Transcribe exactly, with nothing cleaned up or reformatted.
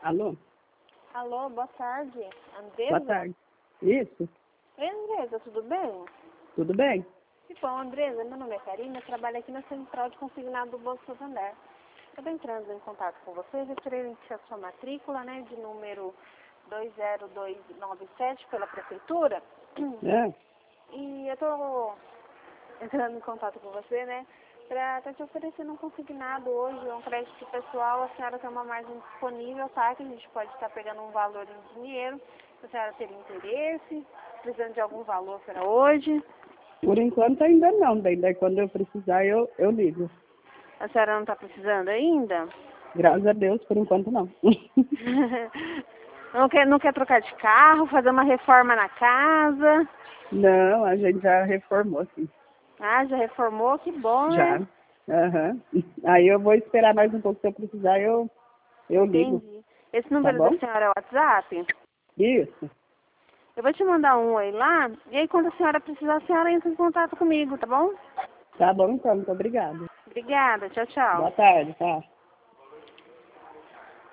Alô? Alô, boa tarde. Andresa? Boa tarde. Isso? Oi, Andresa, tudo bem? Tudo bem? Que bom, Andresa, meu nome é Karina, eu trabalho aqui na Central de Consignado do Banco Santander. Eu estou entrando em contato com vocês, eu queria iniciar sua matrícula, né, de número dois zero dois nove sete pela Prefeitura. É. E eu estou entrando em contato com você, né, para estar te oferecendo um consignado hoje, um crédito pessoal. A senhora tem uma margem disponível, tá? Que a gente pode estar pegando um valor em dinheiro. Se a senhora teria interesse, precisando de algum valor para hoje. Por enquanto ainda não, daí, daí quando eu precisar eu, eu ligo. A senhora não está precisando ainda? Graças a Deus, por enquanto não. Não quer, não quer trocar de carro, fazer uma reforma na casa? Não, a gente já reformou, sim. Ah, já reformou? Que bom, Já. né? Aham. Aí eu vou esperar mais um pouco, se eu precisar eu, eu ligo. Entendi. Esse Tá número da bom? senhora é o WhatsApp? Isso. Eu vou te mandar um oi lá, e aí quando a senhora precisar, a senhora entra em contato comigo, tá bom? Tá bom então, muito obrigada. Obrigada, tchau, tchau. Boa tarde, tá?